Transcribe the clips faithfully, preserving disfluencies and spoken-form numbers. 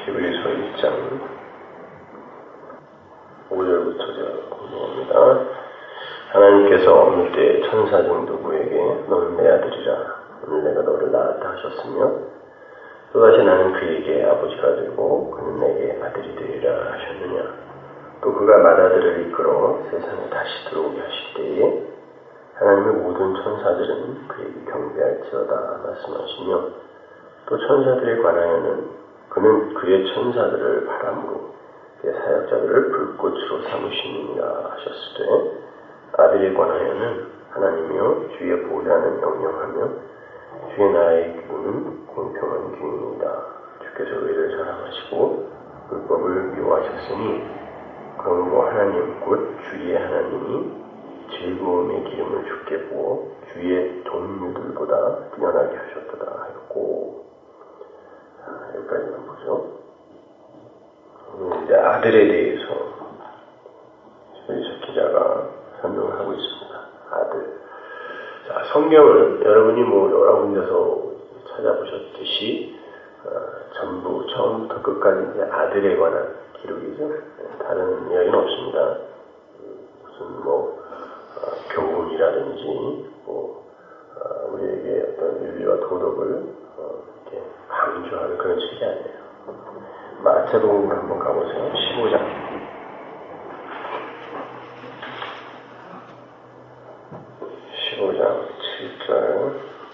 히브리서 일 장 오 절부터 제가 공부합니다. 하나님께서 어느 때 천사중 누구에게 너는 내 아들이라 오늘 내가 너를 낳았다 하셨으며 또다시 나는 그에게 아버지가 되고 그는 내게 아들이 되리라 하셨느냐. 또 그가 맏아들을 이끌어 세상에 다시 들어오게 하실 때에 하나님의 모든 천사들은 그에게 경배할지어다 말씀하시며 또 천사들에 관하여는 그는 그의 천사들을 바람으로 그의 사역자들을 불꽃으로 삼으시느니라 하셨을 때 아들에 관하여는 하나님이여 주의 보좌는 영영하며 주의 나라의 기구는 공평한 기운이다. 주께서 의를 사랑하시고 율법을 미워하셨으니 그러므로 하나님 곧 주의 하나님이 즐거움의 기름을 주께 부어 주의 동료들보다 뛰어나게 하셨도다 하였고. 자, 여기까지만 보죠. 이제 아들에 대해서 히브리서 기자가 설명을 하고 있습니다. 아들. 자, 성경은 여러분이 뭐 여러 군데서 찾아보셨듯이 어, 전부 처음부터 끝까지 이제 아들에 관한 기록이죠. 다른 이야기는 없습니다. 무슨 뭐 어, 교훈이라든지 뭐 어, 우리에게 어떤 윤리와 도덕을 어, 이렇게 강조하는 그런 책이 아니에요. 마태복음으로 한번 가보세요. 십오 장. 십오 장 칠 절.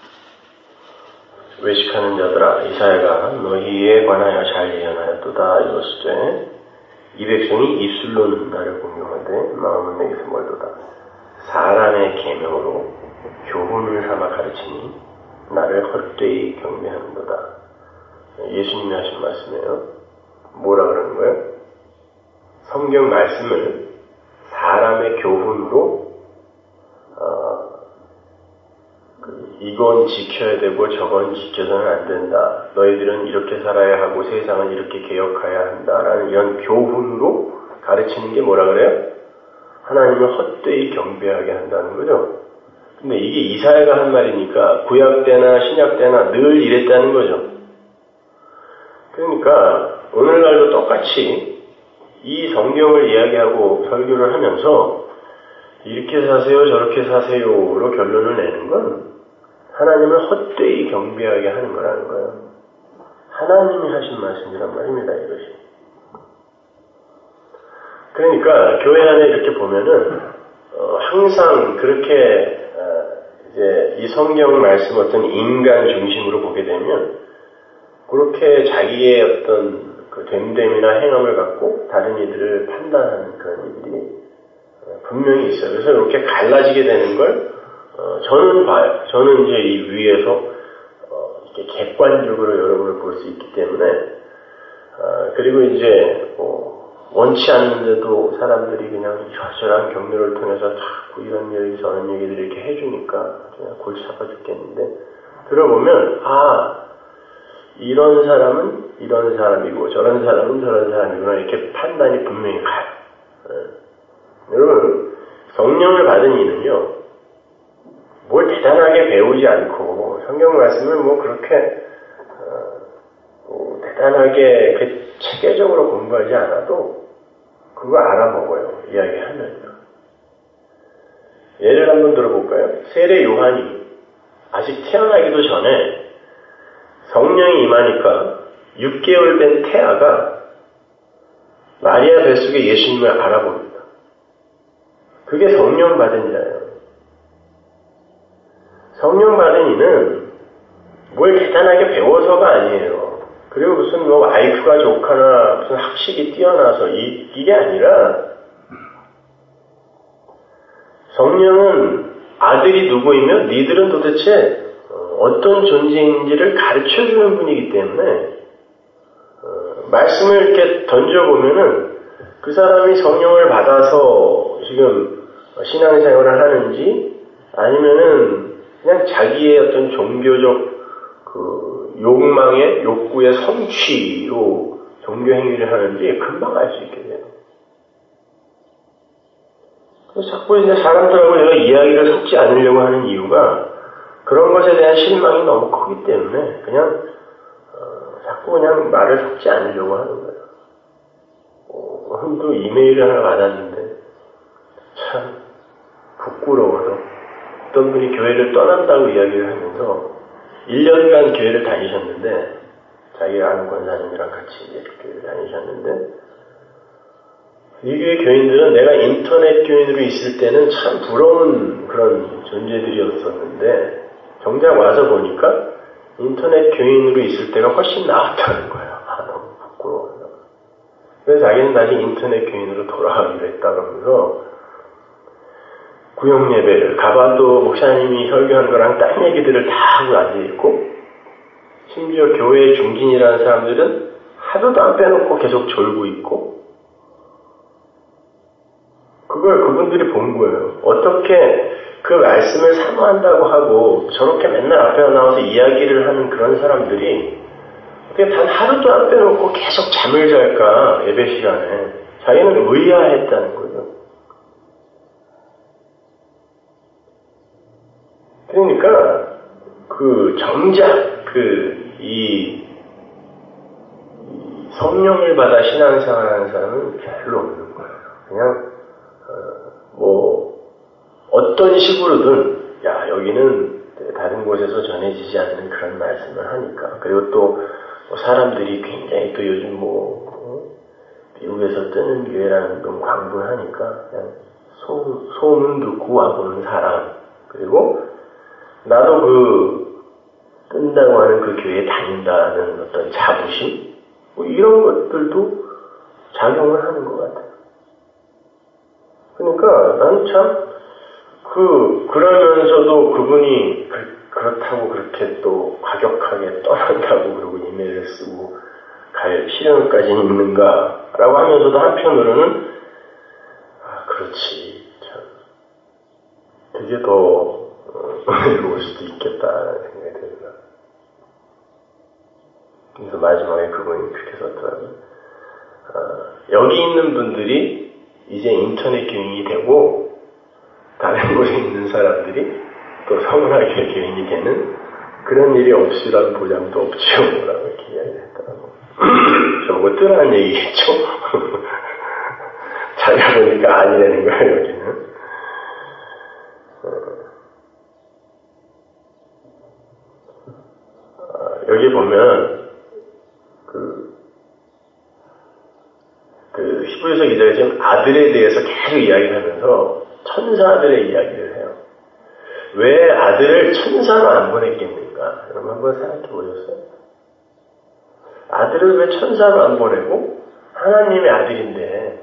외식하는 자들아 이사야가 너희에 관하여 잘 예언하였도다 이랬을 때 이 백성이 입술로는 나를 공경하되 마음은 내게서 멀도다. 사람의 계명으로 교훈을 삼아 가르치니 나를 헛되이 경배하는도다. 예수님이 하신 말씀이에요. 뭐라 그러는 거예요? 성경 말씀을 사람의 교훈으로 어, 그, 이건 지켜야 되고 저건 지켜서는 안 된다. 너희들은 이렇게 살아야 하고 세상은 이렇게 개혁해야 한다라는 이런 교훈으로 가르치는 게 뭐라 그래요? 하나님을 헛되이 경배하게 한다는 거죠. 근데 이게 이사야가 한 말이니까 구약 때나 신약 때나 늘 이랬다는 거죠. 그러니까 오늘날도 똑같이 이 성경을 이야기하고 설교를 하면서 이렇게 사세요 저렇게 사세요로 결론을 내는 건 하나님을 헛되이 경배하게 하는 거라는 거예요. 하나님이 하신 말씀이란 말입니다. 이것이. 그러니까 교회 안에 이렇게 보면은 어, 항상 그렇게 어, 이제 이 성경 말씀 어떤 인간 중심으로 보게 되면 그렇게 자기의 어떤 그 됨됨이나 행함을 갖고 다른 이들을 판단하는 그런 일들이 분명히 있어요. 그래서 이렇게 갈라지게 되는 걸 어, 저는 봐요. 저는 이제 이 위에서 어, 이렇게 객관적으로 여러분을 볼 수 있기 때문에 어, 그리고 이제 뭐 원치 않는데도 사람들이 그냥 저런 경로를 통해서 자꾸 이런 얘기 저런 얘기들을 이렇게 해주니까 그냥 골치 아파 죽겠는데 들어보면 아 이런 사람은 이런 사람이고 저런 사람은 저런 사람이구나 이렇게 판단이 분명히 가요. 네. 여러분 성령을 받은 이는요 뭘 대단하게 배우지 않고 성경 말씀을 뭐 그렇게 어, 뭐 대단하게 그 체계적으로 공부하지 않아도 그거 알아먹어요. 이야기하면요. 예를 한번 들어볼까요? 세례 요한이 아직 태어나기도 전에 성령이 임하니까 육 개월 된 태아가 마리아 뱃속에 예수님을 알아봅니다. 그게 성령 받은 자예요. 성령 받은 이는 뭘 대단하게 배워서가 아니에요. 그리고 무슨 뭐 아이큐가 좋거나 무슨 학식이 뛰어나서 이, 이게 아니라 성령은 아들이 누구이며 니들은 도대체 어떤 존재인지를 가르쳐주는 분이기 때문에 어, 말씀을 이렇게 던져보면은 그 사람이 성령을 받아서 지금 신앙생활을 하는지 아니면은 그냥 자기의 어떤 종교적 그 욕망의 욕구의 성취로 종교 행위를 하는지 금방 알 수 있게 돼요. 그래서 자꾸 이제 사람들하고 내가 이야기를 섞지 않으려고 하는 이유가 그런 것에 대한 실망이 너무 크기 때문에 그냥 어, 자꾸 그냥 말을 섞지 않으려고 하는 거예요. 오늘도 이메일을 하나 받았는데 참 부끄러워서 어떤 분이 교회를 떠난다고 이야기를 하면서 일 년간 교회를 다니셨는데 자기가 아는 권사님이랑 같이 교회를 다니셨는데 이 교회 교인들은 내가 인터넷 교인으로 있을 때는 참 부러운 그런 존재들이었었는데 정작 와서 보니까 인터넷 교인으로 있을 때가 훨씬 나았다는 거예요. 아, 너무 부끄러워서. 그래서 자기는 다시 인터넷 교인으로 돌아가기로 했다 그러면서 구역 예배를 가봐도 목사님이 설교하는 거랑 딴 얘기들을 다 하고 앉아있고 심지어 교회 중진이라는 사람들은 하루도 안 빼놓고 계속 졸고 있고 그걸 그분들이 본 거예요. 어떻게 그 말씀을 사모한다고 하고 저렇게 맨날 앞에 나와서 이야기를 하는 그런 사람들이 어떻게 단 하루도 안 빼놓고 계속 잠을 잘까 예배 시간에 자기는 의아했다는 거예요. 그러니까 그 정작 그 이 성령을 받아 신앙생활하는 사람은 별로 없는 거예요. 그냥 어, 뭐 어떤 식으로든 야 여기는 다른 곳에서 전해지지 않는 그런 말씀을 하니까 그리고 또 뭐 사람들이 굉장히 또 요즘 뭐 어? 미국에서 뜨는 교회라는 건 광분하니까 그냥 소, 소문 듣고 와보는 사람 그리고 나도 그 뜬다고 하는 그 교회에 다닌다는 어떤 자부심 뭐 이런 것들도 작용을 하는 것 같아요. 그러니까 나는 참 그 그러면서도 그분이 그, 그렇다고 그렇게 또 과격하게 떠난다고 그러고 이메일을 쓰고 갈 필요까지는 있는가라고 하면서도 한편으로는 아 그렇지 참 되게 더 은혜로울 수도 있겠다라는 생각이 들어요. 그래서 마지막에 그분이 그렇게 썼더라고요. 어, 여기 있는 분들이 이제 인터넷 교인이 되고 다른 곳에 있는 사람들이 또 서문하게 교인이 되는 그런 일이 없으라는 보장도 없죠. 라고 이렇게 이야기를 했더라고요. 저거 뜨라는 얘기겠죠? 자기가 보니까 아니라는 거예요, 여기는. 어, 여기 보면 그, 그 히브리서 기자가 지금 아들에 대해서 계속 이야기를 하면서 천사들의 이야기를 해요. 왜 아들을 천사로 안 보냈겠는가? 여러분 한번 생각해 보셨어요? 아들을 왜 천사로 안 보내고 하나님의 아들인데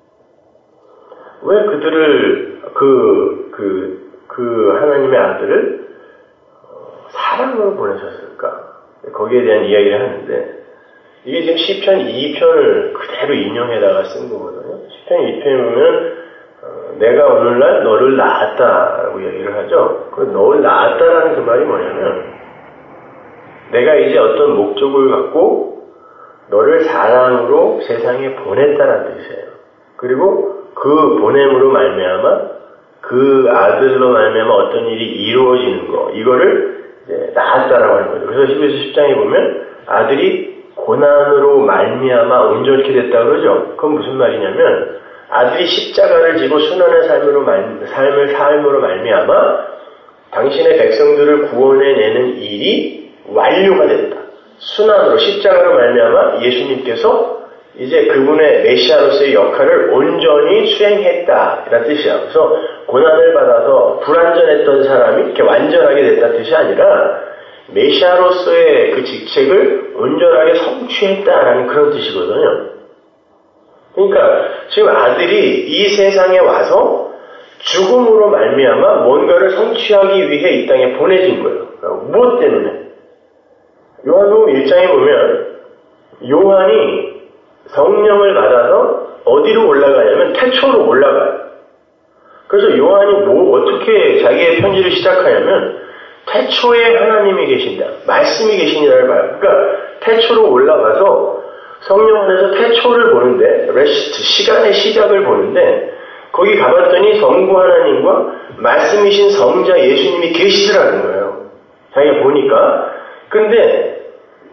왜 그들을 그, 그, 그 하나님의 아들을 사랑으로 보내셨을까? 거기에 대한 이야기를 하는데 이게 지금 시편 이 편을 그대로 인용해다가 쓴 거거든요. 시편 이 편에 보면 어, 내가 오늘날 너를 낳았다라고 얘기를 하죠. 그 너를 낳았다라는 그 말이 뭐냐면 내가 이제 어떤 목적을 갖고 너를 사랑으로 세상에 보냈다는 뜻이에요. 그리고 그 보냄으로 말미암아 그 아들로 말미암아 어떤 일이 이루어지는 거 이거를 이제 낳았다라고 하는 거죠. 그래서 히브리서 십 장에 보면 아들이 고난으로 말미암아 온전케 됐다 그러죠. 그건 무슨 말이냐면 아들이 십자가를 지고 순환의 삶으로 말, 삶을 삶으로 말미암아 당신의 백성들을 구원해내는 일이 완료가 됐다. 순환으로 십자가로 말미암아 예수님께서 이제 그분의 메시아로서의 역할을 온전히 수행했다라는 뜻이야. 그래서 고난을 받아서 불완전했던 사람이 이렇게 완전하게 됐다는 뜻이 아니라 메시아로서의 그 직책을 온전하게 성취했다라는 그런 뜻이거든요. 그러니까 지금 아들이 이 세상에 와서 죽음으로 말미암아 뭔가를 성취하기 위해 이 땅에 보내진 거예요. 무엇 때문에? 요한복음 일 장에 보면 요한이 성령을 받아서 어디로 올라가냐면 태초로 올라가요. 그래서 요한이 뭐 어떻게 자기의 편지를 시작하냐면 태초에 하나님이 계신다. 말씀이 계시니라를 봐요. 그러니까 태초로 올라가서 성령 안에서 태초를 보는데 레시트, 시간의 시작을 보는데 거기 가봤더니 성부 하나님과 말씀이신 성자 예수님이 계시더라는 거예요. 자기가 보니까. 근데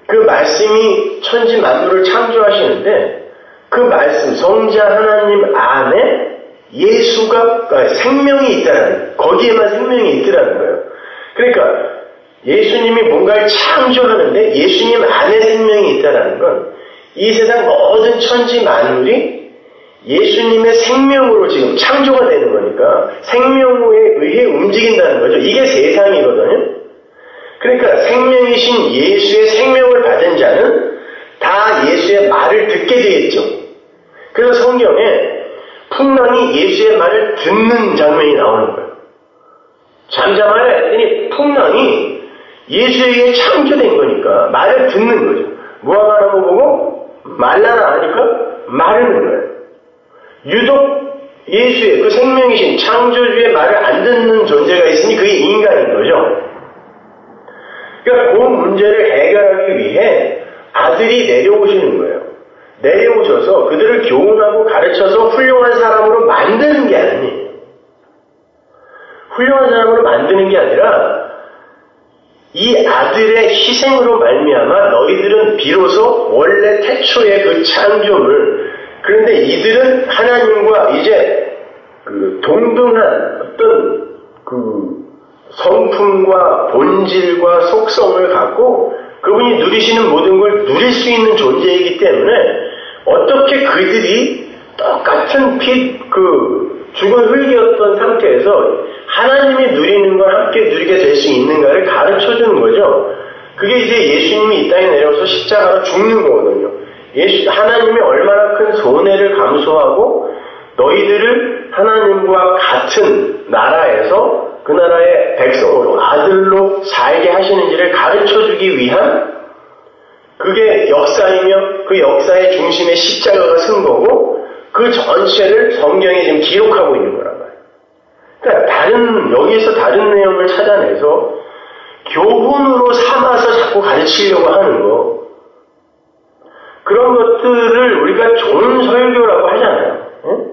그 말씀이 천지 만물을 창조하시는데 그 말씀, 성자 하나님 안에 예수가 생명이 있다라는, 거기에만 생명이 있더라는 거예요. 그러니까 예수님이 뭔가를 창조하는데 예수님 안에 생명이 있다라는 건 이 세상 모든 천지 만물이 예수님의 생명으로 지금 창조가 되는 거니까 생명에 의해 움직인다는 거죠. 이게 세상이거든요. 그러니까 생명이신 예수의 생명을 받은 자는 다 예수의 말을 듣게 되겠죠. 그래서 성경에 풍랑이 예수의 말을 듣는 장면이 나오는 거예요. 잠잠하라 했더니 풍랑이 예수에 의해 창조된 거니까 말을 듣는 거죠. 무화과나무 보고 말라나 하니까 마르는 거예요. 유독 예수의 그 생명이신 창조주의 말을 안 듣는 존재가 있으니 그게 인간인 거죠. 그러니까 그 문제를 해결하기 위해 아들이 내려오시는 거예요. 내려오셔서 그들을 교훈하고 가르쳐서 훌륭한 사람으로 만드는 게 아니에요. 훌륭한 사람으로 만드는 게 아니라 이 아들의 희생으로 말미암아 너희들은 비로소 원래 태초의 그 창조물, 그런데 이들은 하나님과 이제 그 동등한 어떤 그 성품과 본질과 속성을 갖고 그분이 누리시는 모든 걸 누릴 수 있는 존재이기 때문에 어떻게 그들이 똑같은 피, 그 죽은 흙이었던 상태에서 하나님이 누리는 걸 함께 누리게 될 수 있는가를 가르쳐주는 거죠. 그게 이제 예수님이 이 땅에 내려와서 십자가로 죽는 거거든요. 예수, 하나님이 얼마나 큰 손해를 감수하고 너희들을 하나님과 같은 나라에서 그 나라의 백성으로 아들로 살게 하시는지를 가르쳐주기 위한 그게 역사이며 그 역사의 중심에 십자가가 쓴 거고 그 전체를 성경에 지금 기록하고 있는 거란 말이에요. 그러니까 다른 여기에서 다른 내용을 찾아내서 교훈으로 삼아서 자꾸 가르치려고 하는 거, 그런 것들을 우리가 좋은 설교라고 하잖아요. 응?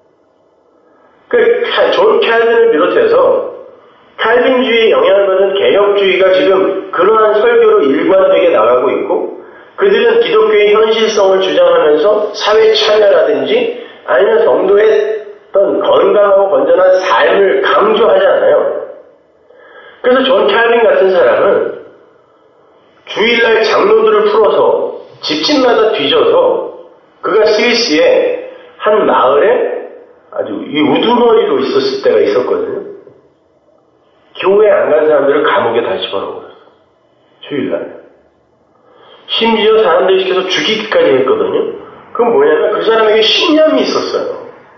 그 존 칼빈을 비롯해서 칼빈주의의 영향을 받은 개혁주의가 지금 그러한 설교로 일관되게 나가고 있고, 그들은 기독교의 현실성을 주장하면서 사회 참여라든지 아니면 성도의 어떤 건강하고 건전한 삶을 강조하잖아요. 그래서 존 칼빈 같은 사람은 주일날 장로들을 풀어서 집집마다 뒤져서 그가 스위스의 한 마을에 아주 이 우두머리로 있었을 때가 있었거든요. 교회 안 간 사람들을 감옥에 다 집어넣었어요. 주일날. 심지어 사람들이 시켜서 죽이기까지 했거든요. 그건 뭐냐면 그 사람에게 신념이 있었어요.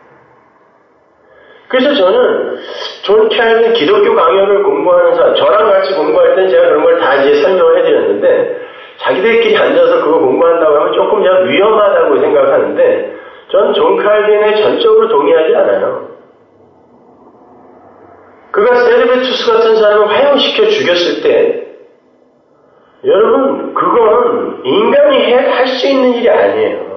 그래서 저는 존 칼빈 기독교 강연을 공부하는 사람, 저랑 같이 공부할 땐 제가 그런 걸 다 이제 설명을 해드렸는데, 자기들끼리 앉아서 그거 공부한다고 하면 조금 그냥 위험하다고 생각하는데, 저는 존 칼빈에 전적으로 동의하지 않아요. 그가 세르베투스 같은 사람을 화형시켜 죽였을 때, 여러분, 그건 인간이 할 수 있는 일이 아니에요.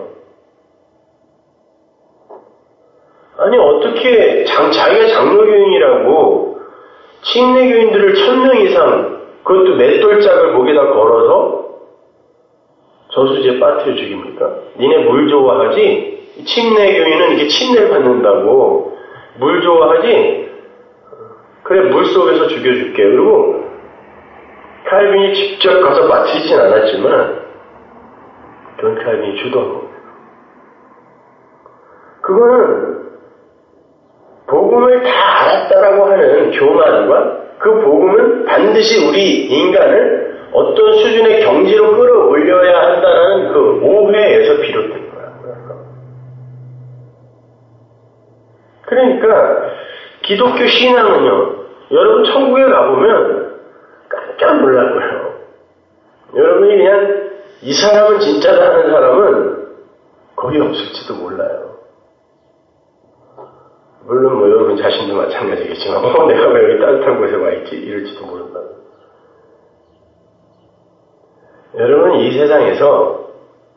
아니, 어떻게 장, 자기가 장로교인이라고 침례교인들을 천 명 이상, 그것도 맷돌짝을 목에다 걸어서 저수지에 빠뜨려 죽입니까? 니네 물 좋아하지? 침례교인은 이렇게 침례를 받는다고 물 좋아하지? 그래, 물 속에서 죽여줄게. 그리고 칼빈이 직접 가서 빠뜨리진 않았지만 존 칼빈이 주도한 겁니다. 그거는 복음을 다 알았다라고 하는 교만과 그 복음은 반드시 우리 인간을 어떤 수준의 경지로 끌어올려야 한다는 그 오해에서 비롯된 거야. 그러니까 기독교 신앙은요, 여러분 천국에 가보면 깜짝 놀랄 거예요. 여러분이 그냥 이 사람은 진짜다 하는 사람은 거기 없을지도 몰라요. 물론 뭐 여러분 자신도 마찬가지겠지만 어, 내가 왜 여기 따뜻한 곳에 와 있지? 이럴지도 모른다. 여러분 이 세상에서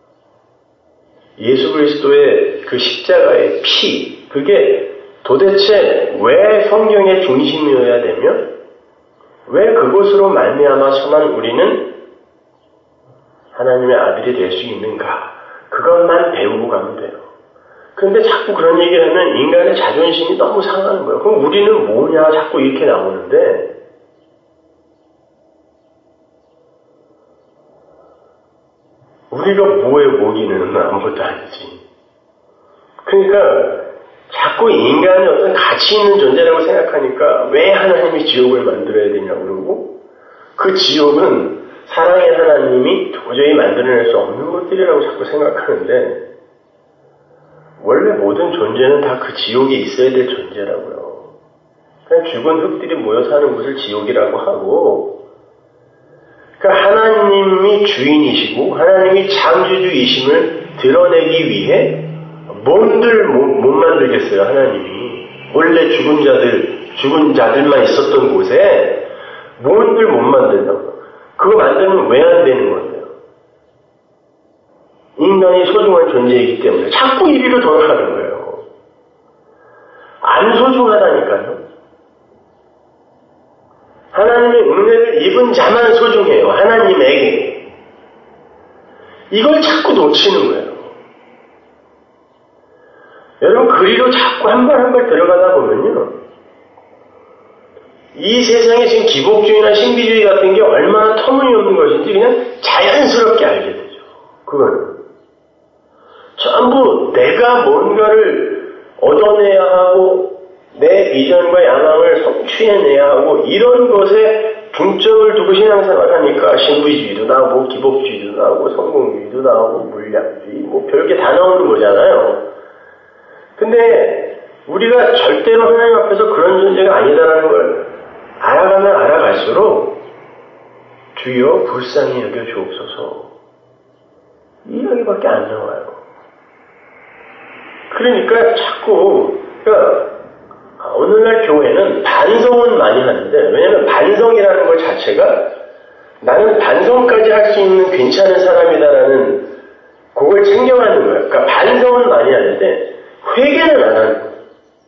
예수 그리스도의 그 십자가의 피, 그게 도대체 왜 성경의 중심이어야 되며 왜 그것으로 말미암아서만 우리는 하나님의 아들이 될 수 있는가? 그것만 배우고 가면 돼요. 그런데 자꾸 그런 얘기를 하면 인간의 자존심이 너무 상하는 거예요. 그럼 우리는 뭐냐? 자꾸 이렇게 나오는데 우리가 뭐에 목이는 아무것도 아니지. 그러니까 자꾸 인간이 어떤 가치 있는 존재라고 생각하니까 왜 하나님이 지옥을 만들어야 되냐고 그러고 그 지옥은 사랑의 하나님이 도저히 만들어낼 수 없는 것들이라고 자꾸 생각하는데 원래 모든 존재는 다 그 지옥에 있어야 될 존재라고요. 그냥 죽은 흙들이 모여 사는 곳을 지옥이라고 하고 그러니까 하나님이 주인이시고 하나님이 창조주이심을 드러내기 위해 뭔들 못, 못 만들겠어요. 하나님이 원래 죽은 자들 죽은 자들만 있었던 곳에 뭔들 못 만든다고. 그거 만들면 왜 안 되는 건데요? 인간이 소중한 존재이기 때문에 자꾸 이리로 돌아가는 거예요. 안 소중하다니까요. 하나님의 은혜를 입은 자만 소중해요. 하나님에게. 이걸 자꾸 놓치는 거예요. 여러분 그리로 자꾸 한 발 한 발 들어가다 보면요. 이 세상에 지금 기복주의나 신비주의 같은 게 얼마나 터무니없는 것인지 그냥 자연스럽게 알게 되죠. 그거는. 전부 내가 뭔가를 얻어내야 하고 내 비전과 야망을 성취해내야 하고 이런 것에 중점을 두고 신앙생활을 하니까 신부주의도 나오고 기복주의도 나오고 성공주의도 나오고 물량주의 뭐 별게 다 나오는 거잖아요. 근데 우리가 절대로 하나님 앞에서 그런 존재가 아니다라는 걸 알아가면 알아갈수록 주여 불쌍히 여겨 주옵소서 이 이야기밖에 안 나와요. 그러니까 자꾸 그러니까 오늘날 교회는 반성은 많이 하는데 왜냐하면 반성이라는 것 자체가 나는 반성까지 할 수 있는 괜찮은 사람이다라는 그걸 챙겨가는 거예요. 그러니까 반성은 많이 하는데 회개는 안 하는 거예요.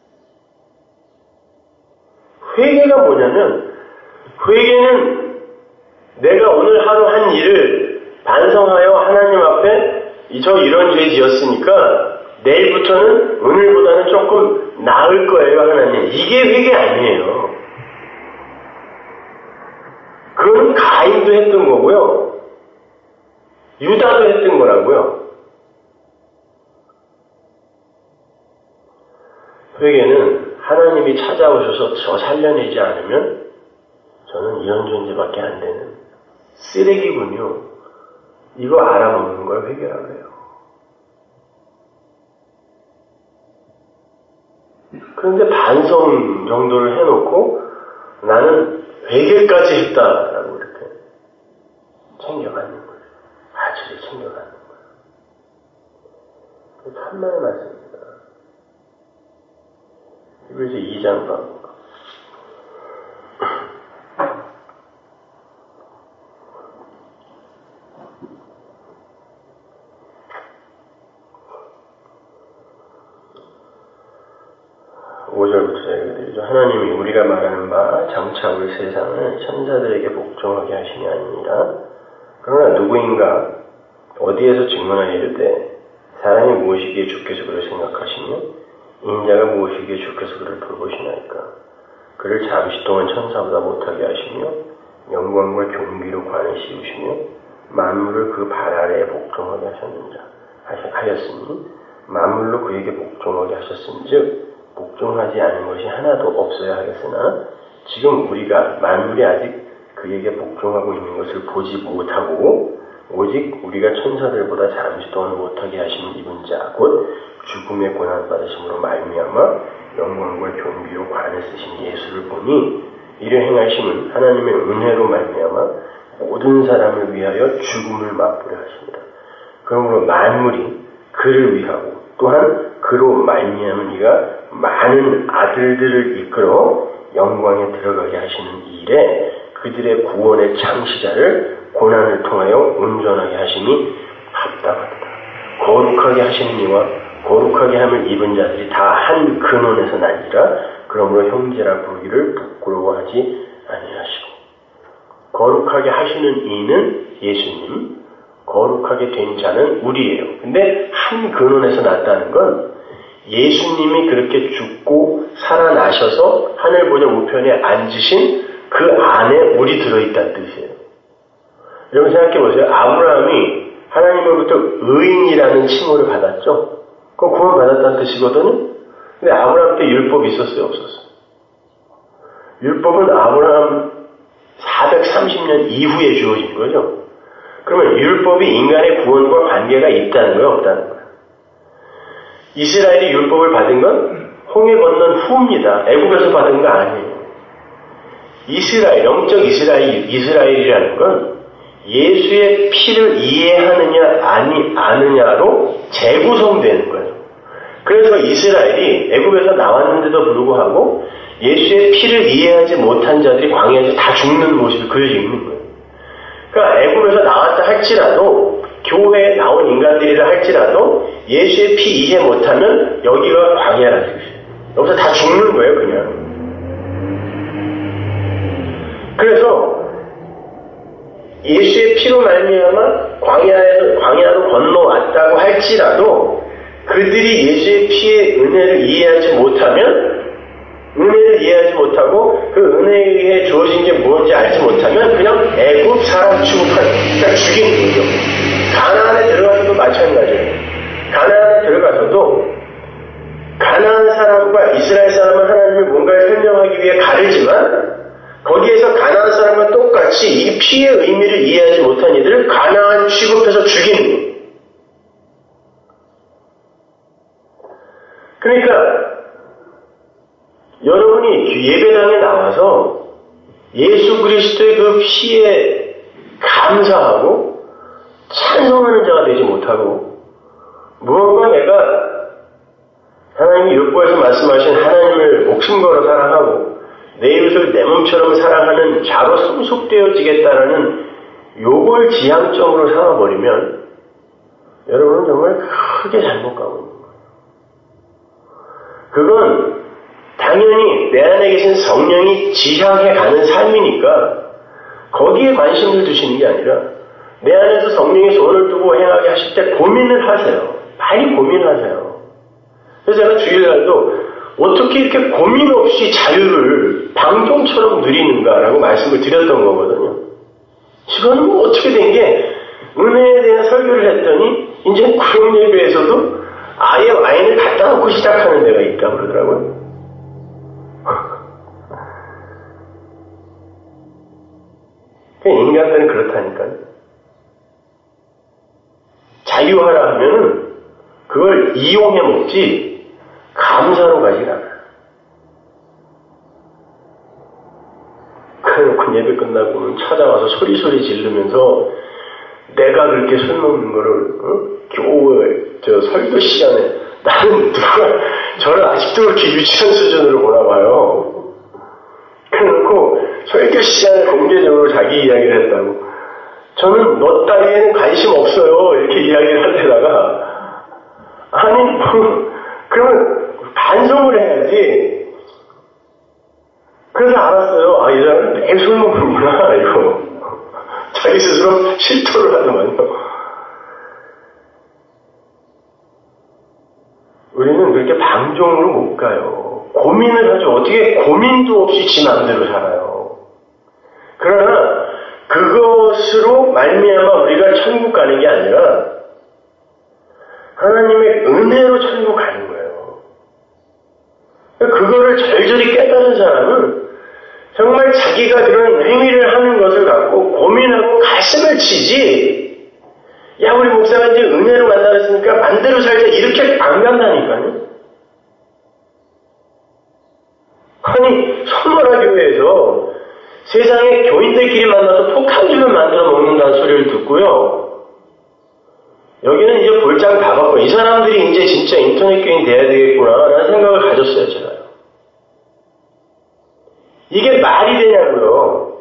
회개가 뭐냐면 회개는 내가 오늘 하루 한 일을 반성하여 하나님 앞에 저 이런 죄 지었으니까 내일부터는 오늘보다는 조금 나을 거예요 하나님. 이게 회개 아니에요. 그건 가인도 했던 거고요. 유다도 했던 거라고요. 회개는 하나님이 찾아오셔서 저 살려내지 않으면 저는 이런 존재밖에 안 되는 쓰레기군요. 이거 알아먹는 걸 회개라고 해요. 그런데 반성 정도를 해놓고 나는 회개까지 했다라고 이렇게 챙겨가는 거예요. 아주 챙겨가는 거예요. 천만의 말씀입니다. 그래서 이 장과 오 절부터 제가 읽어드리죠. 하나님이 우리가 말하는 바 장차 올 세상을 천사들에게 복종하게 하심이 아니니라. 그러나 누구인가 어디에서 증언하여 이르되 사람이 무엇이기에 주께서 그를 생각하시며 인자가 무엇이기에 주께서 그를 돌보시나이까. 그를 잠시 동안 천사보다 못하게 하시며 영광과 존귀로 관을 씌우시며 만물을 그 발 아래에 복종하게 하셨는자 하였으니 만물로 그에게 복종하게 하셨은즉 복종하지 않은 것이 하나도 없어야 하겠으나 지금 우리가 만물이 아직 그에게 복종하고 있는 것을 보지 못하고 오직 우리가 천사들보다 잠시 동안 못하게 하심을 입은 자 곧 죽음의 고난 받으심으로 말미암아 영광과 존귀로 관을 쓰신 예수를 보니 이를 행하심은 하나님의 은혜로 말미암아 모든 사람을 위하여 죽음을 맛보려 하십니다. 그러므로 만물이 그를 위하고 또한 그로 말미암은 이가 많은 아들들을 이끌어 영광에 들어가게 하시는 일에 그들의 구원의 창시자를 고난을 통하여 온전하게 하심이 합당하다. 거룩하게 하시는 이와 거룩하게 함을 입은 자들이 다 한 근원에서 나니라. 그러므로 형제라 부르기를 부끄러워하지 아니하시고 거룩하게 하시는 이는 예수님, 거룩하게 된 자는 우리예요. 근데 한 근원에서 났다는 건 예수님이 그렇게 죽고 살아나셔서 하늘 보좌 우편에 앉으신 그 안에 우리 들어있다는 뜻이에요. 여러분 생각해 보세요. 아브라함이 하나님으로부터 의인이라는 칭호를 받았죠. 그건 구원 받았다는 뜻이거든요. 근데 아브라함 때 율법이 있었어요, 없었어요? 율법은 아브라함 사백삼십 년 이후에 주어진 거죠. 그러면 율법이 인간의 구원과 관계가 있다는 거예요, 없다는 거예요? 이스라엘이 율법을 받은 건 홍해 건넌 후입니다. 애굽에서 받은 거 아니에요. 이스라엘, 영적 이스라엘, 이스라엘이라는 건 예수의 피를 이해하느냐 아니 아느냐로 재구성되는 거예요. 그래서 이스라엘이 애굽에서 나왔는데도 불구하고 예수의 피를 이해하지 못한 자들이 광야에서 다 죽는 모습이 그려져 있는 거예요. 그러니까 애굽에서 나왔다 할지라도 교회에 나온 인간들이라 할지라도 예수의 피 이해 못하면 여기가 광야라는 뜻이에요. 여기서 다 죽는 거예요, 그냥. 그래서 예수의 피로 말미암아 광야에서 광야로 건너왔다고 할지라도 그들이 예수의 피의 은혜를 이해하지 못하면 은혜를 이해하지 못하고 그 은혜에 의해 주어진 게 뭔지 알지 못하면 그냥 애굽 사람 취급하는, 그러니까 죽이는 거죠. 가나안에 들어가서도 마찬가지예요. 가나안에 들어가서도 가나안 사람과 이스라엘 사람은 하나님을 뭔가를 설명하기 위해 가르지만 거기에서 가나안 사람과 똑같이 이 피의 의미를 이해하지 못한 이들을 가나안 취급해서 죽이는 거예요. 그러니까 여러분이 예배당에 나와서 예수 그리스도의 그 피에 감사하고 찬송하는 자가 되지 못하고 무언가 내가 하나님이 율법에서 말씀하신 하나님을 목숨 걸어 사랑하고 내 이웃을 내 몸처럼 사랑하는 자로 성숙되어지겠다라는 요걸 지향점으로 삼아버리면 여러분은 정말 크게 잘못 가고 있는 거예요. 그건 당연히 내 안에 계신 성령이 지향해 가는 삶이니까 거기에 관심을 두시는 게 아니라 내 안에서 성령이 손을 두고 행하게 하실 때 고민을 하세요. 많이 고민하세요. 그래서 제가 주일날도 어떻게 이렇게 고민 없이 자유를 방종처럼 누리는가라고 말씀을 드렸던 거거든요. 지금은 뭐 어떻게 된 게 은혜에 대한 설교를 했더니 이제 구역예배에서도 아예 와인을 갖다 놓고 시작하는 데가 있다고 그러더라고요. 인간들은 그렇다니까요. 자유하라 하면은 그걸 이용해 먹지 감사로 가지 않아요. 그래놓고 예배 끝나고 찾아와서 소리소리 지르면서 내가 그렇게 술 먹는 거를 어? 교회 저 설교 시간에 나는 누가 저를 아직도 그렇게 유치한 수준으로 보나 봐요. 그래놓고 설교 시간에 공개적으로 자기 이야기를 했다고. 저는 너 따위에는 관심 없어요. 이렇게 이야기를 할 때다가 아니 뭐 그러면 반성을 해야지. 그래서 알았어요. 아, 이 사람은 매일 술 먹는구나 이거. 자기 스스로 실토를 하더만요. 우리는 그렇게 방종으로 못 가요. 고민을 하죠. 어떻게 고민도 없이 지 맘대로 살아요. 그러나 그것으로 말미암아 우리가 천국 가는 게 아니라 하나님의 은혜로 천국 가는 거예요. 그거를 절절히 깨달은 사람은 정말 자기가 그런 행위를 하는 것을 갖고 고민하고 가슴을 치지, 야 우리 목사가 이제 은혜로 만나랬으니까 만대로 살자 이렇게 안 간다니까요. 아니 선머라 교회에서 세상에 교인들끼리 만나서 폭탄주를 만들어 먹는다는 소리를 듣고요. 여기는 이제 볼장 다 받고 이 사람들이 이제 진짜 인터넷 교인 돼야 되겠구나라는 생각을 가졌어요, 제가요. 이게 말이 되냐고요.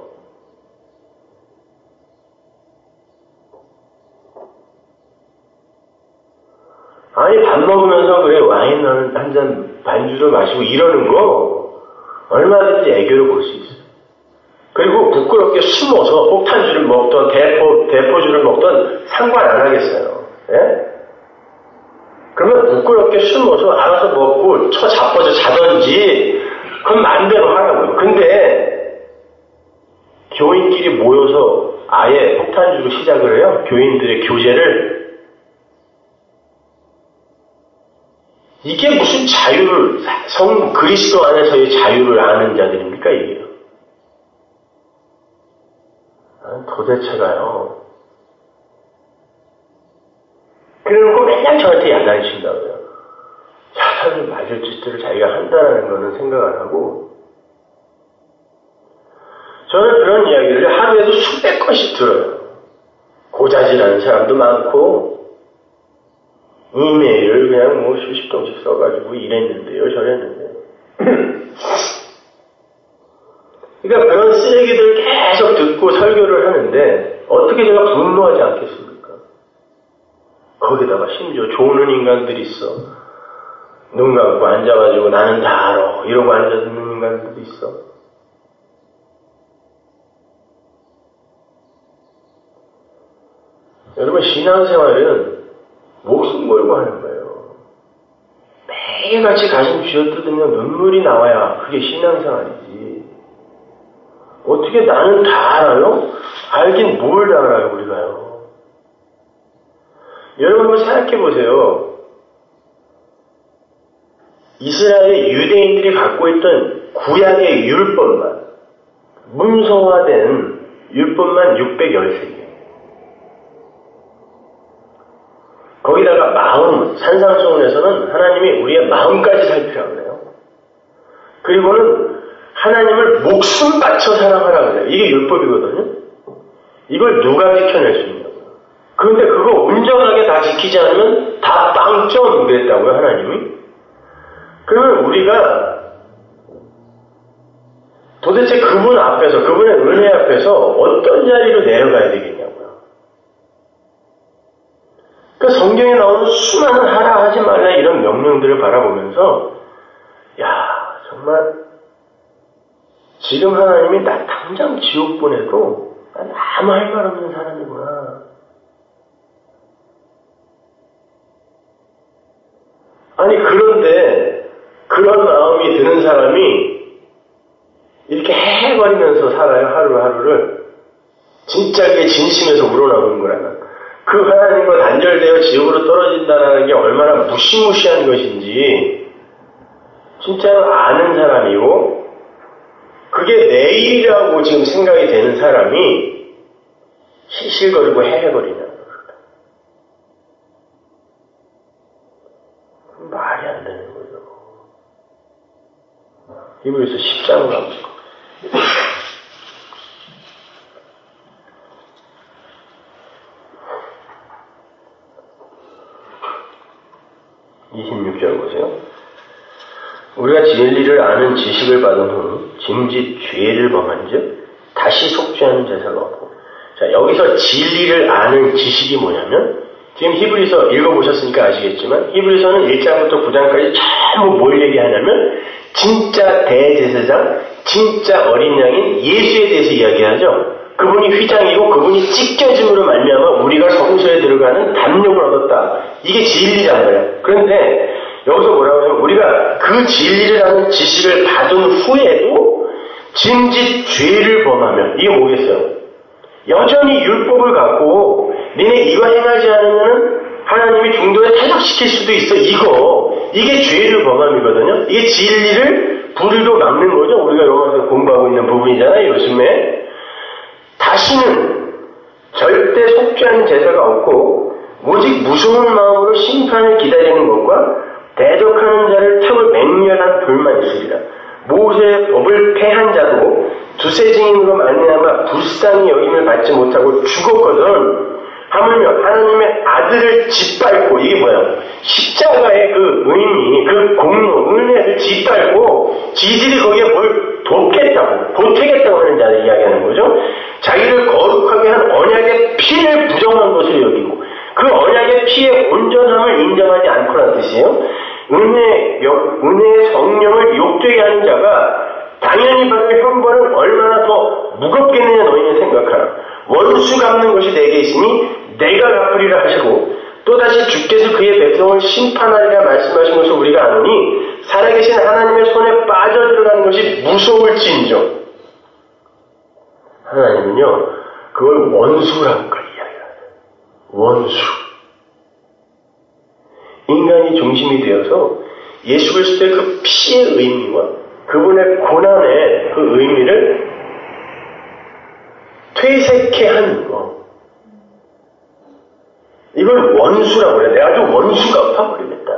아니 밥 먹으면서 그래 와인 한 잔 반주를 마시고 이러는 거 얼마든지 애교를 볼 수 있어요. 그리고 부끄럽게 숨어서 폭탄주를 먹던 대포, 대포주를 먹던 상관 안 하겠어요. 예? 그러면 부끄럽게 숨어서 알아서 먹고 쳐 자빠져 자던지 그건 마음대로 하라고요. 근데 교인끼리 모여서 아예 폭탄주로 시작을 해요. 교인들의 교제를. 이게 무슨 자유를, 성 그리스도 안에서의 자유를 아는 자들입니까 이게요? 도대체가요. 그러고 맨날 저한테 야단치신다고요. 야단을 맞을 짓들을 자기가 한다는 거는 생각 안 하고, 저는 그런 이야기를 하루에도 수백 건씩 들어요. 고자질하는 사람도 많고, 이메일을 그냥 뭐 수십 통씩 써가지고 이랬는데요, 저랬는데요. 그러니까 그런 쓰레기들을 계속 듣고 설교를 하는데 어떻게 제가 분노하지 않겠습니까? 거기다가 심지어 조는 인간들이 있어. 눈 감고 앉아가지고 나는 다 알아 이러고 앉아듣는 인간들도 있어. 여러분, 신앙생활은 목숨 걸고 하는 거예요. 매일같이 가슴 쥐어뜯으며 눈물이 나와야 그게 신앙생활이지. 어떻게 나는 다 알아요? 알긴 뭘 다 알아요, 우리가요. 여러분 한번 생각해 보세요. 이스라엘 유대인들이 갖고 있던 구약의 율법만, 문서화된 율법만 육백십삼 개. 거기다가 마음, 산상수훈에서는 하나님이 우리의 마음까지 살피라고 그래요. 그리고는 하나님을 목숨 바쳐 사랑하라고 그래요. 이게 율법이거든요. 이걸 누가 지켜낼 수 있냐고요. 그런데 그거 온전하게 다 지키지 않으면 다 빵점 그랬다고요, 하나님이. 그러면 우리가 도대체 그분 앞에서, 그분의 은혜 앞에서 어떤 자리로 내려가야 되겠냐고요. 그 성경에 나오는 수많은 하라 하지 말라 이런 명령들을 바라보면서, 야, 정말 지금 하나님이 나 당장 지옥 보내도 난 아무 할 말 없는 사람이구나. 아니, 그런데 그런 마음이 드는 사람이 이렇게 헤헤거리면서 살아요, 하루하루를. 진짜게 진심에서 우러나오는 거라면. 그 하나님과 단절되어 지옥으로 떨어진다는 게 얼마나 무시무시한 것인지 진짜로 아는 사람이고, 그게 내일이라고 지금 생각이 되는 사람이 실실거리고 헤헤거리냐고. 말이 안 되는 거죠. 히브리서 십 장으로 가보죠. 이십육 절 보세요. 우리가 진리를 아는 지식을 받은 후 짐짓 죄를 범한즉 다시 속죄하는 제사가 없고. 자, 여기서 진리를 아는 지식이 뭐냐면, 지금 히브리서 읽어보셨으니까 아시겠지만 히브리서는 일 장부터 구 장까지 전부 뭘 얘기하냐면 진짜 대제사장, 진짜 어린 양인 예수에 대해서 이야기하죠. 그분이 휘장이고 그분이 찢겨짐으로 말미암아 우리가 성소에 들어가는 담력을 얻었다. 이게 진리란 거예요. 그런데 여기서 뭐라고 하냐면 우리가 그 진리를 아는 지식을 받은 후에도 짐짓 죄를 범하면, 이게 뭐겠어요? 여전히 율법을 갖고 니네 이거 행하지 않으면 하나님이 중도에 타락시킬 수도 있어. 이거 이게 죄를 범함이거든요. 이게 진리를 불의로 막는 거죠. 우리가 로마서 공부하고 있는 부분이잖아요, 요즘에. 다시는 절대 속죄하는 제사가 없고 오직 무서운 마음으로 심판을 기다리는 것과 대적하는 자를 태울 맹렬한 불만 있으리라. 모세의 법을 폐한 자도 두세 증인으로 말미암아 불쌍히 여김을 받지 못하고 죽었거든. 하물며 하나님의 아들을 짓밟고, 이게 뭐야? 십자가의 그 의미, 그 공로, 은혜를 짓밟고 지들이 거기에 뭘 돕겠다고, 보태겠다고 하는 자를 이야기하는 거죠. 자기를 거룩하게 한 언약의 피를 부정한 것을 여기고 그 언약의 피의 온전함을 인정하지 않고라는 뜻이에요. 은혜, 은혜의 성령을 욕되게 하는 자가 당연히 받을 형벌은 얼마나 더 무겁겠느냐 너희는 생각하라. 원수 갚는 것이 내게 있으니 내가 갚으리라 하시고 또다시 주께서 그의 백성을 심판하리라 말씀하신 것을 우리가 아노니 살아계신 하나님의 손에 빠져들어가는 것이 무서울지인정. 하나님은요 그걸 원수라는 걸 이야기해요. 원수. 인간이 중심이 되어서 예수 그리스도의 그 피의 의미와 그분의 고난의 그 의미를 퇴색해 하는 거. 이걸 원수라고 그래. 내가 아주 원수 갚아버리겠다.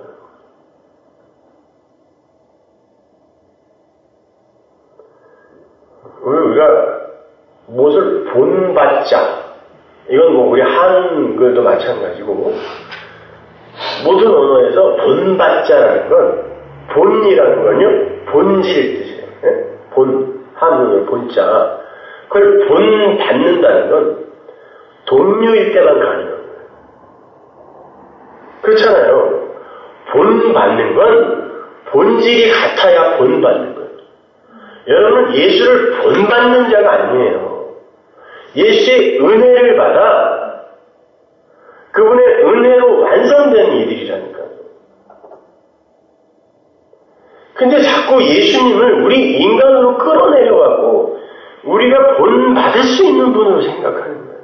우리가 무엇을 본받자. 이건 뭐 우리 한글도 마찬가지고 모든 언어에서 본받자라는 건 본이라는 건요 본질일 뜻이에요. 예? 본 한문으로 본자. 그걸 본받는다는 건 동료일 때만 가능한 거예요. 그렇잖아요. 본받는 건 본질이 같아야 본받는 거예요. 여러분은 예수를 본받는 자가 아니에요. 예수의 은혜를 받아 그분의 은혜로 완성된 이들이라니까요. 근데 자꾸 예수님을 우리 인간으로 끌어내려가고 우리가 본받을 수 있는 분으로 생각하는 거예요.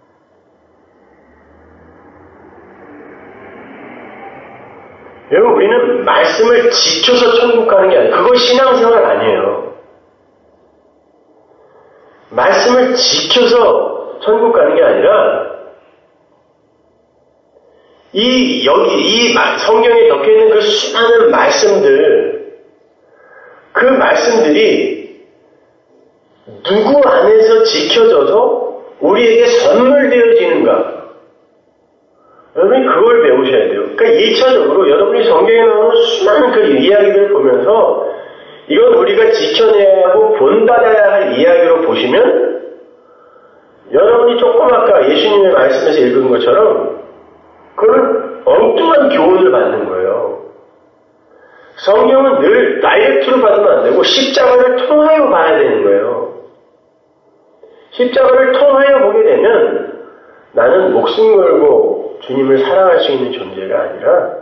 여러분 우리는 말씀을 지켜서 천국 가는 게 아니에요. 그거 신앙생활 아니에요. 말씀을 지켜서 천국 가는 게 아니라 이 여기 이 성경에 적혀 있는 그 수많은 말씀들, 그 말씀들이 누구 안에서 지켜져서 우리에게 선물되어지는가? 여러분이 그걸 배우셔야 돼요. 그러니까 일 차적으로 여러분이 성경에 나오는 수많은 그 이야기들을 보면서 이건 우리가 지켜내야 하고 본받아야 할 이야기로 보시면 여러분이 조금 아까 예수님의 말씀에서 읽은 것처럼 그런 엉뚱한 교훈을 받는 거예요. 성경은 늘 다이렉트로 받으면 안 되고 십자가를 통하여 봐야 되는 거예요. 십자가를 통하여 보게 되면 나는 목숨 걸고 주님을 사랑할 수 있는 존재가 아니라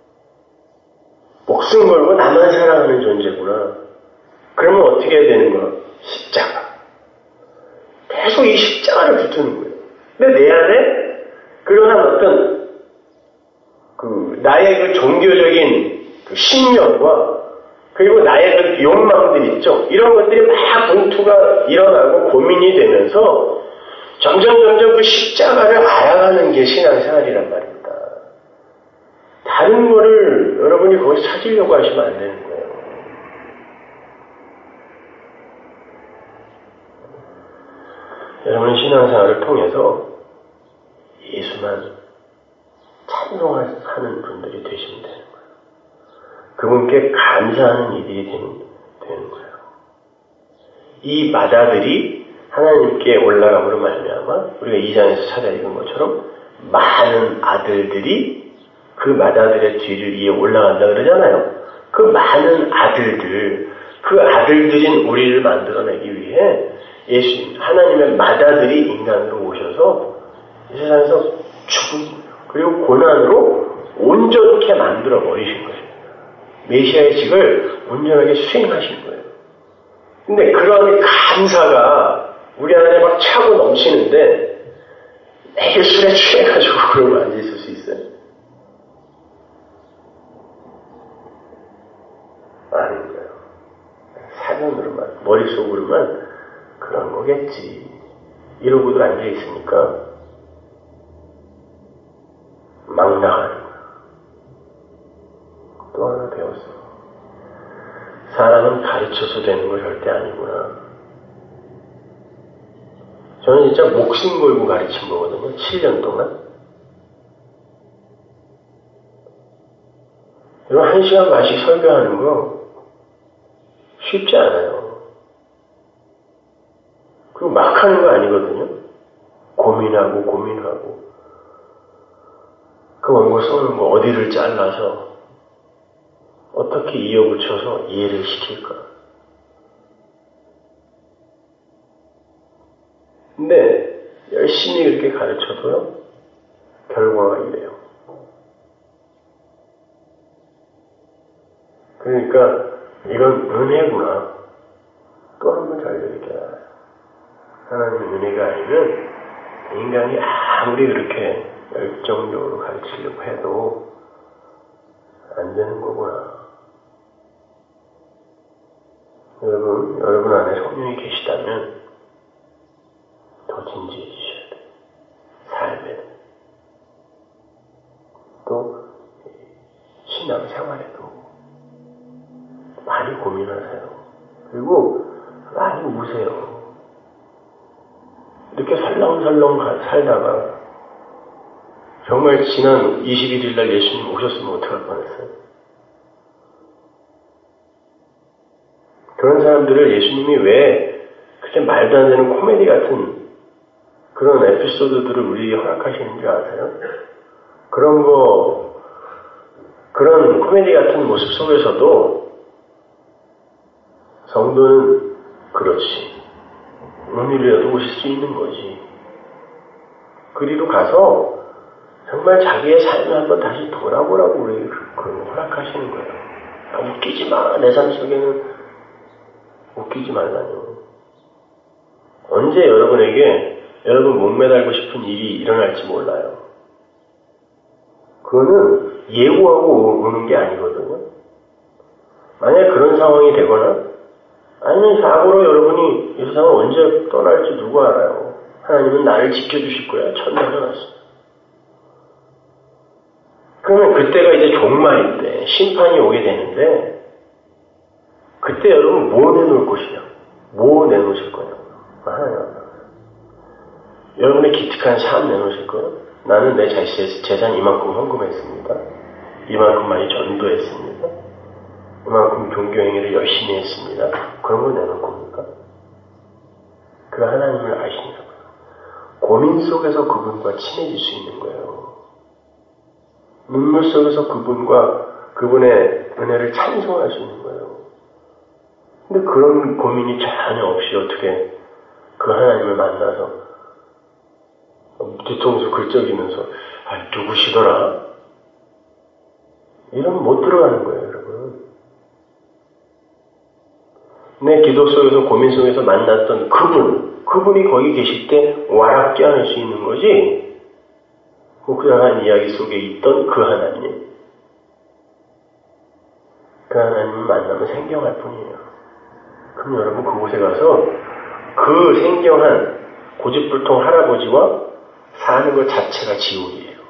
목숨 걸고 나만 사랑하는 존재구나. 그러면 어떻게 해야 되는 거야? 십자가. 계속 이 십자가를 붙드는 거예요. 근데 내 안에 그러한 어떤 그 나의 그 종교적인 그 신념과 그리고 나의 그 욕망들 있죠. 이런 것들이 막 분투가 일어나고 고민이 되면서 점점 점점 그 십자가를 알아가는 게 신앙생활이란 말입니다. 다른 거를 여러분이 거기서 찾으려고 하시면 안 되는 거예요. 여러분은 신앙생활을 통해서 예수만 찬송하는 분들이 되시면 되는 거예요. 그분께 감사하는 이들이 되는, 되는 거예요. 이 마다들이 하나님께 올라감으로 말미암아 우리가 이 장에서 찾아 읽은 것처럼 많은 아들들이 그 마다들의 뒤를 이어 올라간다 그러잖아요. 그 많은 아들들, 그 아들들인 우리를 만들어내기 위해 예수님, 하나님의 마다들이 인간으로 오셔서 이 세상에서 죽은 그리고 고난으로 온전케 만들어 버리신 거예요. 메시아의 직을 온전하게 수행하신 거예요. 근데 그런 감사가 우리 안에 막 차고 넘치는데 매일 술에 취해가지고 그러고 앉아있을 수 있어요? 아닌 거예요. 사면으로만, 머릿속으로만 그런 거겠지. 이러고도 앉아있으니까 막 나가는 거예요. 또 하나 배웠어요. 사람은 가르쳐서 되는 거 절대 아니구나. 저는 진짜 목숨 걸고 가르친 거거든요. 칠 년 동안. 여러분, 한 시간 반씩 설교하는 거 쉽지 않아요. 그리고 막 하는 거 아니거든요. 고민하고 고민하고 그 원고 써는 거 어디를 잘라서 어떻게 이어붙여서 이해를 시킬까. 열심히 그렇게 가르쳐도요, 결과가 이래요. 그러니까 이건 은혜구나. 또 한 번 저희들이 깨달아요. 하나님의 은혜가 아니면 인간이 아무리 그렇게 열정적으로 가르치려고 해도 안 되는 거구나. 여러분, 여러분 안에 성령이 계시다면 더 진지해지셔야 돼요. 삶에. 또 신앙생활에도 많이 고민하세요. 그리고 많이 우세요. 이렇게 설렁설렁 살다가 정말 지난 이십일 일 날 예수님 오셨으면 어떡할 뻔했어요. 그런 사람들을 예수님이 왜 그렇게 말도 안 되는 코미디 같은 그런 에피소드들을 우리에게 허락하시는 줄 아세요? 그런 거, 그런 코미디 같은 모습 속에서도 성도는 그렇지. 은혜를 얻으실 수 있는 거지. 그리로 가서 정말 자기의 삶을 한번 다시 돌아보라고 우리 그런 허락하시는 거예요. 아, 웃기지 마. 내 삶 속에는 웃기지 말라뇨. 언제 여러분에게 여러분 목매달고 싶은 일이 일어날지 몰라요. 그거는 예고하고 오는 게 아니거든요. 만약에 그런 상황이 되거나 아니면 사고로 여러분이 이 세상을 언제 떠날지 누가 알아요. 하나님은 나를 지켜주실 거야. 천당에 왔어. 그러면 그때가 이제 종말인데 심판이 오게 되는데 그때 여러분 뭐 내놓을 것이냐? 뭐 내놓으실 거냐고. 하나님 앞에. 여러분의 기특한 삶 내놓으실 거예요? 나는 내 재산 이만큼 헌금했습니다. 이만큼 많이 전도했습니다. 이만큼 종교행위를 열심히 했습니다. 그런 거 내놓을 겁니까? 그 하나님을 아시냐고요. 고민 속에서 그분과 친해질 수 있는 거예요. 눈물 속에서 그분과 그분의 은혜를 찬송할 수 있는 거예요. 근데 그런 고민이 전혀 없이 어떻게 그 하나님을 만나서 뒤통수 긁적이면서 아, 누구시더라? 이러면 못 들어가는 거예요, 여러분. 내 기도 속에서 고민 속에서 만났던 그분, 그분이 거기 계실 때 와락 껴안을 수 있는 거지. 혹독한 이야기 속에 있던 그 하나님, 그 하나님을 만나면 생경할 뿐이에요. 그럼 여러분 그곳에 가서 그 생경한 고집불통 할아버지와 사는 것 자체가 지옥이에요.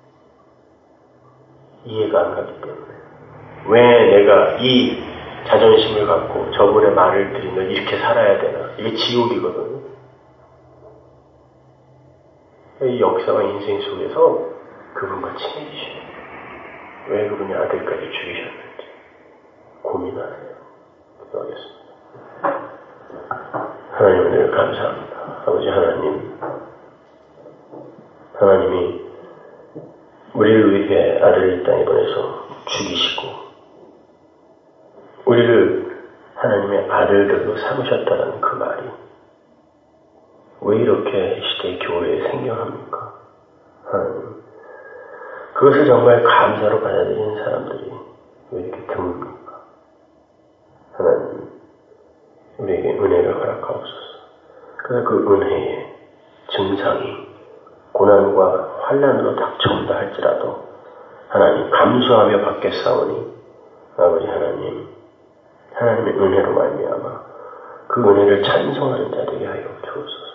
이해가 안 가기 때문에. 왜 내가 이 자존심을 갖고 저분의 말을 들으며 이렇게 살아야 되나. 이게 지옥이거든요. 이 역사와 인생 속에서 그분과 친해지셔요. 왜 그분이 아들까지 죽이셨는지 고민하세요. 기도하겠습니다. 하나님 은혜를 감사합니다. 아버지 하나님, 하나님이 우리를 위해 아들을 이 땅에 보내서 죽이시고 우리를 하나님의 아들들로 삼으셨다는 그 말이 왜 이렇게 시대의 교회에 생겨납니까? 하나님, 그것을 정말 감사로 받아들이는 사람들이 왜 이렇게 드뭅니까? 하나님, 우리에게 은혜를 허락하옵소서. 그래서 그 은혜의 증상이 고난과 환난으로 닥쳐온다 할지라도 하나님 감수하며 받겠사오니 아버지 하나님, 하나님의 은혜로 말미암아 그 은혜를 찬송하는 자 되게 하여 주옵소서.